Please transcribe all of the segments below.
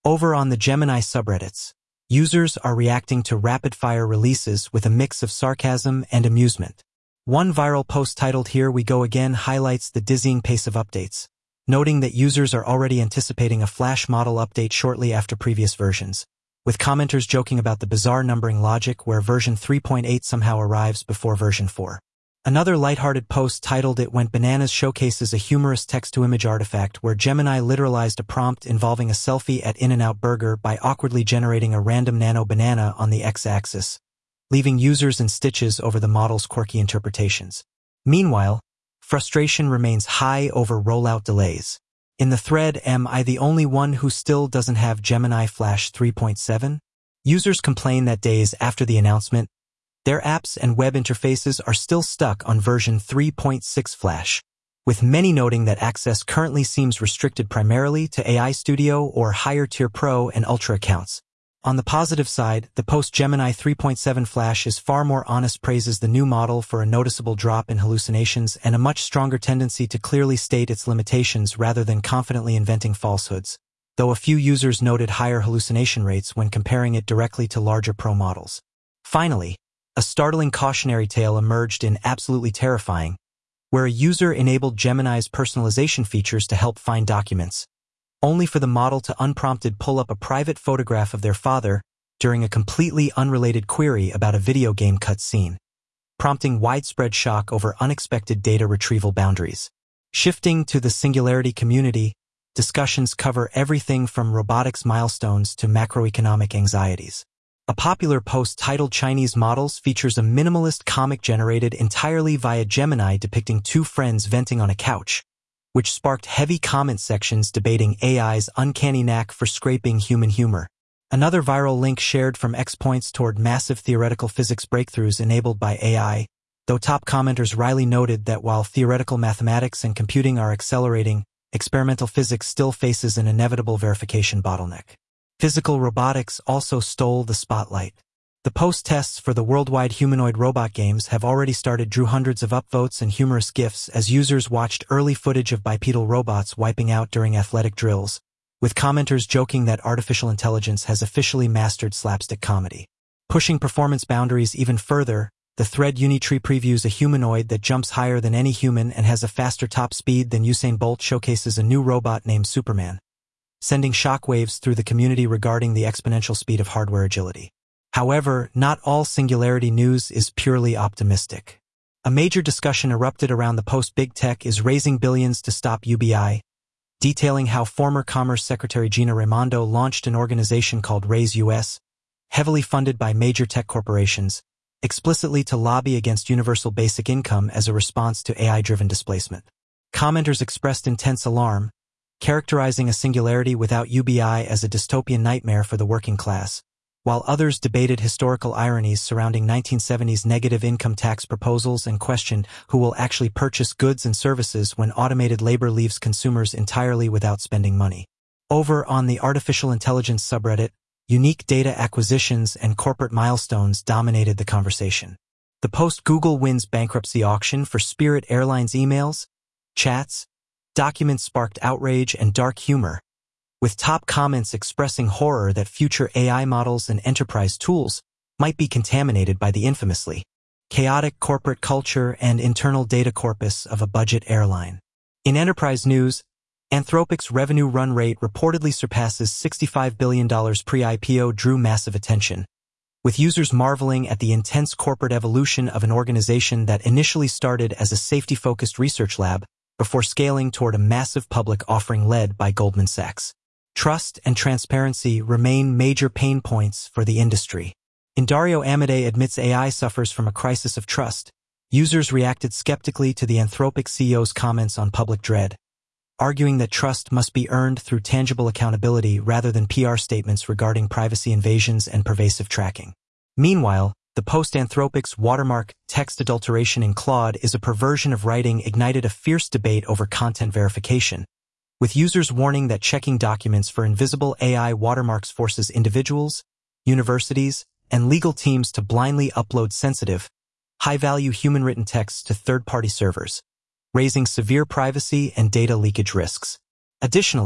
Over on the Gemini subreddits, users are reacting to rapid-fire releases with a mix of sarcasm and amusement. One viral post titled "Here We Go Again" highlights the dizzying pace of updates, noting that users are already anticipating a Flash model update shortly after previous versions, with commenters joking about the bizarre numbering logic where version 3.8 somehow arrives before version 4. Another lighthearted post titled "It Went Bananas" showcases a humorous text-to-image artifact where Gemini literalized a prompt involving a selfie at In-N-Out Burger by awkwardly generating a random nano banana on the x-axis, leaving users in stitches over the model's quirky interpretations. Meanwhile, frustration remains high over rollout delays. In the thread, "Am I the only one who still doesn't have Gemini Flash 3.7? Users complain that days after the announcement, their apps and web interfaces are still stuck on version 3.6 Flash, with many noting that access currently seems restricted primarily to AI Studio or higher-tier Pro and Ultra accounts. On the positive side, the post-Gemini 3.7 Flash is far more honest, praises the new model for a noticeable drop in hallucinations and a much stronger tendency to clearly state its limitations rather than confidently inventing falsehoods, though a few users noted higher hallucination rates when comparing it directly to larger Pro models. Finally, a startling cautionary tale emerged in Absolutely Terrifying, where a user enabled Gemini's personalization features to help find documents, only for the model to unprompted pull up a private photograph of their father during a completely unrelated query about a video game cutscene, prompting widespread shock over unexpected data retrieval boundaries. Shifting to the Singularity community, discussions cover everything from robotics milestones to macroeconomic anxieties. A popular post titled "Chinese Models" features a minimalist comic generated entirely via Gemini depicting two friends venting on a couch, which sparked heavy comment sections debating AI's uncanny knack for scraping human humor. Another viral link shared from X points toward massive theoretical physics breakthroughs enabled by AI, though top commenters wryly noted that while theoretical mathematics and computing are accelerating, experimental physics still faces an inevitable verification bottleneck. Physical robotics also stole the spotlight. The post-tests for the worldwide humanoid robot games have already started, drew hundreds of upvotes and humorous GIFs as users watched early footage of bipedal robots wiping out during athletic drills, with commenters joking that artificial intelligence has officially mastered slapstick comedy. Pushing performance boundaries even further, the thread Unitree previews a humanoid that jumps higher than any human and has a faster top speed than Usain Bolt, showcases a new robot named Superman, sending shockwaves through the community regarding the exponential speed of hardware agility. However, not all Singularity news is purely optimistic. A major discussion erupted around the post. Big Tech is raising billions to stop UBI, detailing how former Commerce Secretary Gina Raimondo launched an organization called Raise US, heavily funded by major tech corporations, explicitly to lobby against universal basic income as a response to AI-driven displacement. Commenters expressed intense alarm, characterizing a Singularity without UBI as a dystopian nightmare for the working class, while others debated historical ironies surrounding 1970s negative income tax proposals and questioned who will actually purchase goods and services when automated labor leaves consumers entirely without spending money. Over on the artificial intelligence subreddit, unique data acquisitions and corporate milestones dominated the conversation. The post "Google wins bankruptcy auction for Spirit Airlines" emails, chats, documents sparked outrage and dark humor, with top comments expressing horror that future AI models and enterprise tools might be contaminated by the infamously chaotic corporate culture and internal data corpus of a budget airline. In enterprise news, Anthropic's revenue run rate reportedly surpasses $65 billion pre-IPO, drew massive attention, with users marveling at the intense corporate evolution of an organization that initially started as a safety-focused research lab before scaling toward a massive public offering led by Goldman Sachs. Trust and transparency remain major pain points for the industry. In Dario Amodei admits AI suffers from a crisis of trust, users reacted skeptically to the Anthropic CEO's comments on public dread, arguing that trust must be earned through tangible accountability rather than PR statements regarding privacy invasions and pervasive tracking. Meanwhile, the post-Anthropic's watermark text adulteration in Claude is a perversion of writing ignited a fierce debate over content verification, with users warning that checking documents for invisible AI watermarks forces individuals, universities, and legal teams to blindly upload sensitive, high-value human-written texts to third-party servers, raising severe privacy and data leakage risks. Additionally,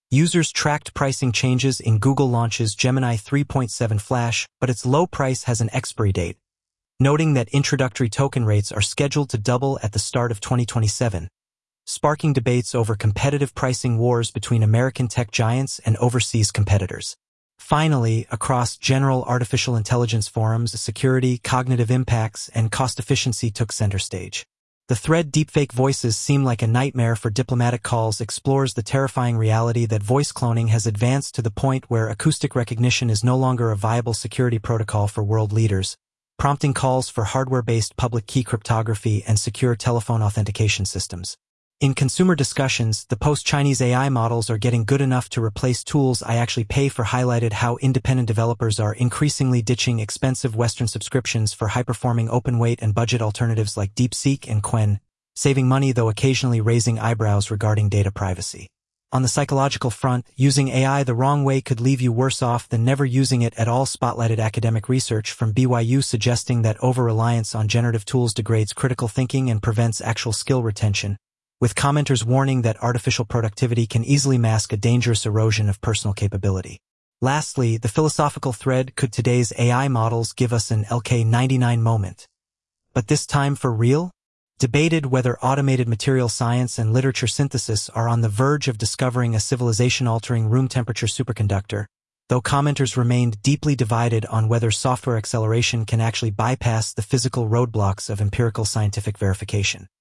Users tracked pricing changes in Google launches Gemini 3.7 Flash, but its low price has an expiry date, noting that introductory token rates are scheduled to double at the start of 2027, sparking debates over competitive pricing wars between American tech giants and overseas competitors. Finally, across general artificial intelligence forums, security, cognitive impacts, and cost efficiency took center stage. The thread Deepfake Voices Seem Like a Nightmare for Diplomatic Calls explores the terrifying reality that voice cloning has advanced to the point where acoustic recognition is no longer a viable security protocol for world leaders, prompting calls for hardware-based public key cryptography and secure telephone authentication systems. In consumer discussions, the post-Chinese AI models are getting good enough to replace tools I actually pay for, highlighted how independent developers are increasingly ditching expensive Western subscriptions for high-performing open-weight and budget alternatives like DeepSeek and Qwen, saving money though occasionally raising eyebrows regarding data privacy. On the psychological front, using AI the wrong way could leave you worse off than never using it at all. Spotlighted academic research from BYU suggesting that over-reliance on generative tools degrades critical thinking and prevents actual skill retention, with commenters warning that artificial productivity can easily mask a dangerous erosion of personal capability. Lastly, the philosophical thread: could today's AI models give us an LK99 moment? But this time for real? Debated whether automated material science and literature synthesis are on the verge of discovering a civilization-altering room-temperature superconductor, though commenters remained deeply divided on whether software acceleration can actually bypass the physical roadblocks of empirical scientific verification.